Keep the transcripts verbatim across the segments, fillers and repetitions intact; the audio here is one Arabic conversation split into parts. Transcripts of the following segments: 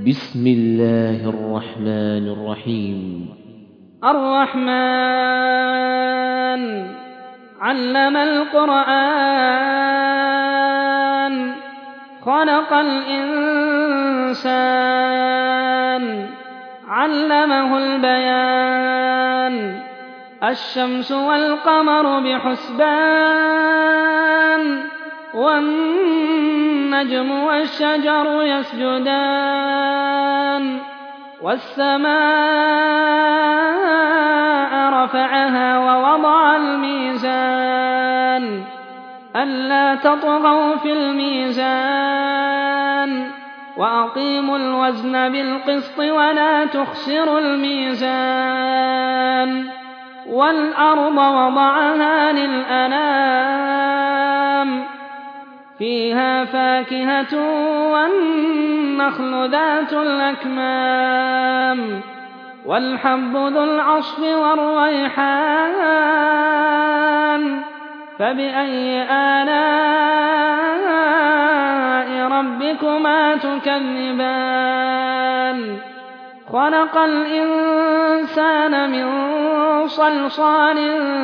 بسم الله الرحمن الرحيم. الرحمن علم القرآن خلق الإنسان علمه البيان الشمس والقمر بحسبان والنجم والشجر يسجدان والسماء رفعها ووضع الميزان ألا تطغوا في الميزان وأقيموا الوزن بالقسط ولا تخسروا الميزان والأرض وضعها للأنام فيها فاكهة والنخل ذات الأكمام والحب ذو العصف والريحان فبأي آلاء ربكما تكذبان خلق الإنسان من صلصال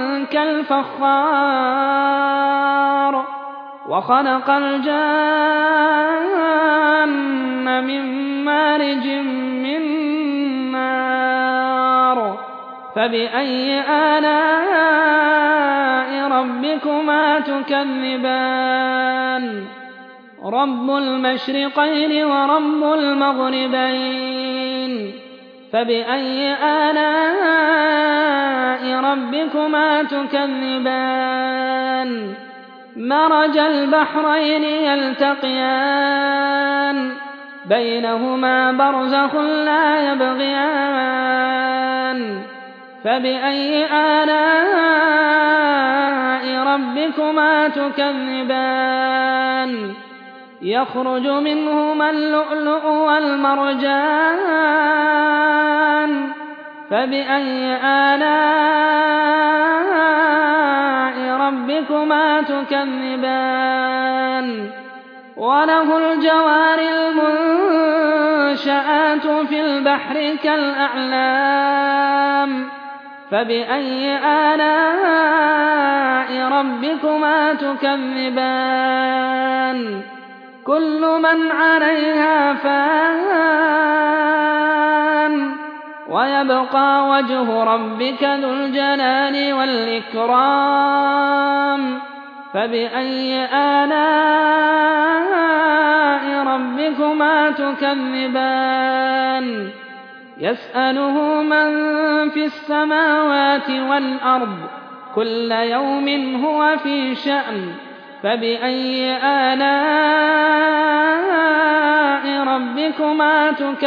كالفخار وخلق الجان من مارج من نار فبأي آلاء ربكما تكذبان رب المشرقين ورب المغربين فبأي آلاء ربكما تكذبان مرج البحرين يلتقيان بينهما برزخ لا يبغيان فبأي آلاء ربكما تكذبان يخرج منهما اللؤلؤ والمرجان فبأي آلاء ربكما تكذبان وله الجوار المنشآت في البحر كالأعلام فبأي آلاء ربكما تكذبان كل من عليها فان ويبقى وجه ربك ذو الجلال والإكرام فبأي آلاء ربكما تكذبان يسأله من في السماوات والأرض كل يوم هو في شأن فبأي آلاء ربكما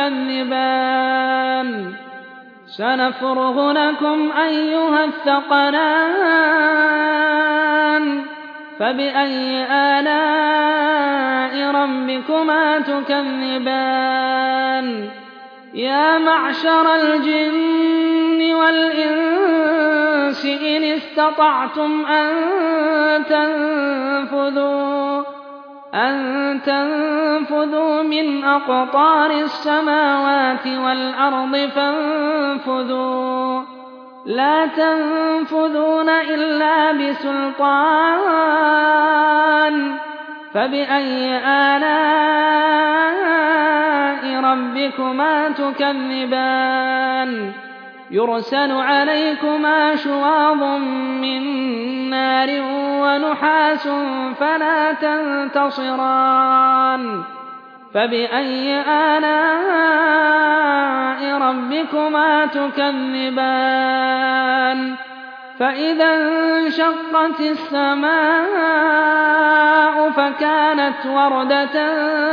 تكذبان سنفرغ لكم أيها الثقلان فبأي آلاء ربكما تكذبان يا معشر الجن والإنس إن استطعتم أن تنفذوا أن تنفذوا من أقطار السماوات والأرض فانفذوا لا تنفذون إلا بسلطان فبأي آلاء ربكما تكذبان يرسل عليكما شواظ من نار ونحاس فلا تنتصران فبأي آلاء ربكما تكذبان فإذا انشقت السماء فكانت وردة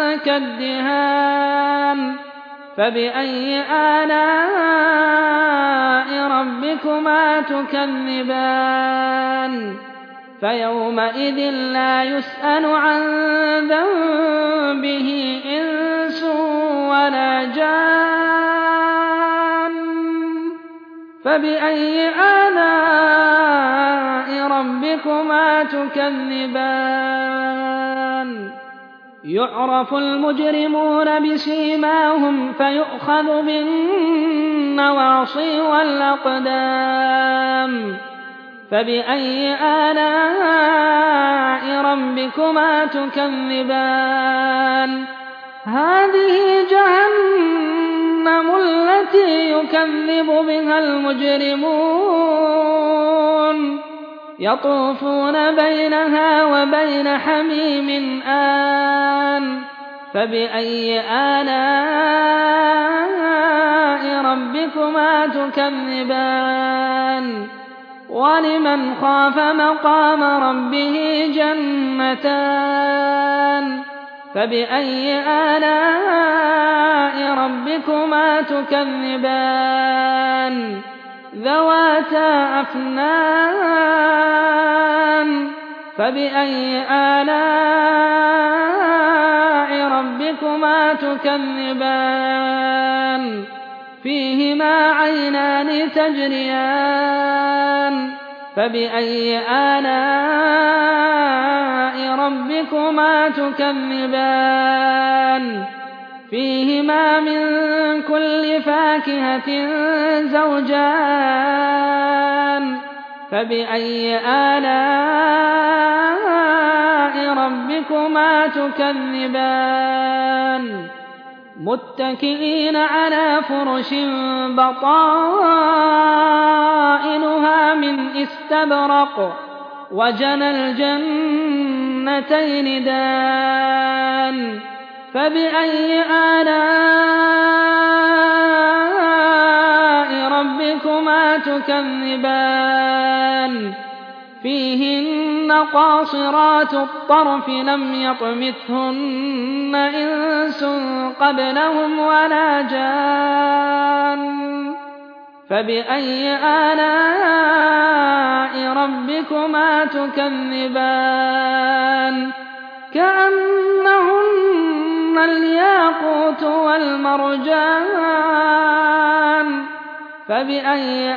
كالدهان فبأي آلاء ربكما تكذبان فيومئذ لا يسأل عن ذنبه إنس ولا جان فبأي آلاء ربكما تكذبان يعرف المجرمون بسيماهم فيؤخذ بالنواصي والأقدام فبأي آلاء ربكما تكذبان هذه جهنم التي يكذب بها المجرمون يطوفون بينها وبين حميم آن فبأي آلاء ربكما تكذبان ولمن خاف مقام ربه جنتان فبأي آلاء ربكما تكذبان ذواتا أفنان فبأي آلاء ربكما تكذبان فيهما عينان تجريان فبأي آلاء ربكما تكذبان فيهما من كل فاكهة زوجان فبأي آلاء ربكما تكذبان متكئين على فرش بطائنها من استبرق وجنى الجنتين دان فبأي آلاء ربكما تكذبان فيهن قاصرات الطرف لم يطمثهن إنس قبلهم ولا جان فبأي آلاء ربكما تكذبان كأنهن الياقوت والمرجان فبأي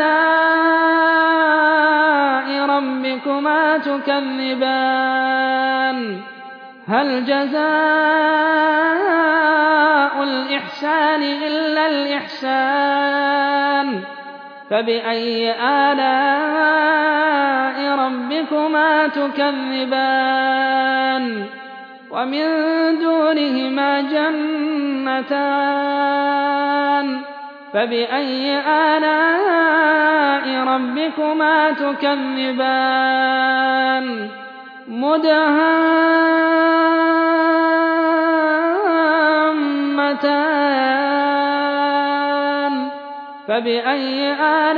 آلاء ربكما تكذبان هل جزاء الإحسان إلا الإحسان فبأي آلاء ربكما تكذبان ومن دونهما جنتان فبأي آلاء ربكما تكذبان مدهامتان فبأي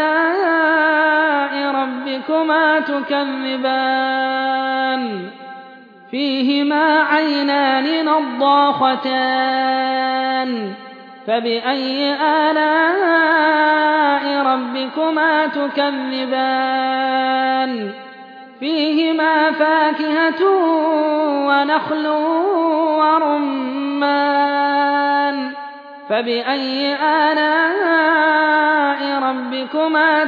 آلاء ربكما تكذبان فيهما عينان نضاختان فبأي آلاء ربكما تكذبان فيهما فاكهة ونخل ورمان فبأي آلاء ربكما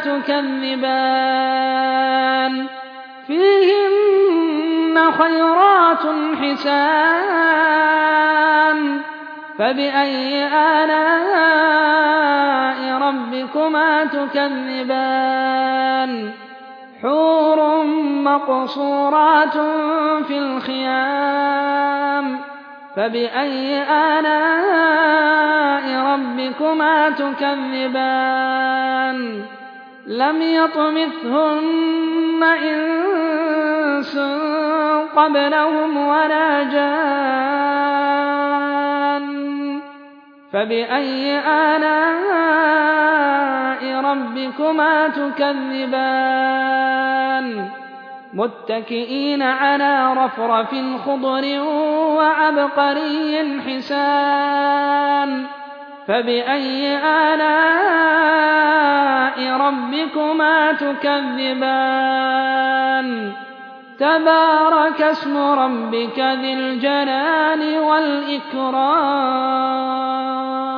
تكذبان فيهن خيرات حسان فبأي آلاء ربكما تكذبان حور مقصورات في الخيام فبأي آلاء ربكما تكذبان لم يطمثهن إنس قبلهم ولا جان فبأي آلاء ربكما تكذبان متكئين على رفرف خضر وعبقري حسان فبأي آلاء ربكما تكذبان تبارك اسم ربك ذي الجلال والإكرام